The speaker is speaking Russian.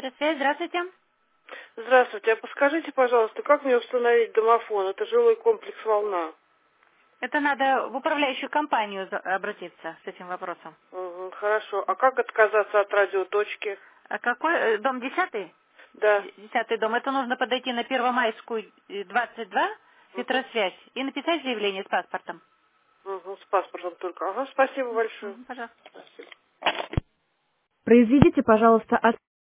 Электросвязь, здравствуйте. Здравствуйте, а подскажите, пожалуйста, как мне установить домофон? Это жилой комплекс «Волна». Это надо в управляющую компанию обратиться с этим вопросом. Угу, хорошо. А как отказаться от радиоточки? А какой дом 10-й? Да. 10-й дом. Это нужно подойти на Первомайскую 22, Угу, Электросвязь, и написать заявление с паспортом. угу, с паспортом только. Ага, спасибо большое. Пожалуйста. Спасибо. Произведите, пожалуйста,